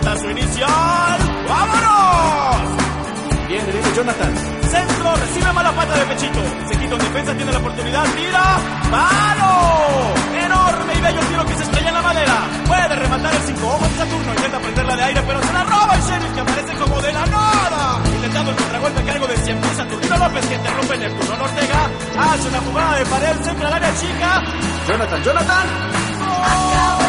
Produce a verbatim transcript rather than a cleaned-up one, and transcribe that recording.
Jonathan su inicial. ¡Vámonos! Bien, viene Jonathan. Centro, recibe mala pata de pechito. Se quita en defensa, tiene la oportunidad, tira. ¡Palo! Enorme y bello tiro que se estrella en la madera. Puede rematar el cinco ojos de Saturno. Intenta prenderla de aire, pero se la roba el Sheriff, que aparece como de la nada. Intentando el contragolpe a cargo de cien mil Saturnino López, que interrumpe Neptuno Ortega. Hace una jugada de pared, centra al área chica. Jonathan, Jonathan. ¡Oh!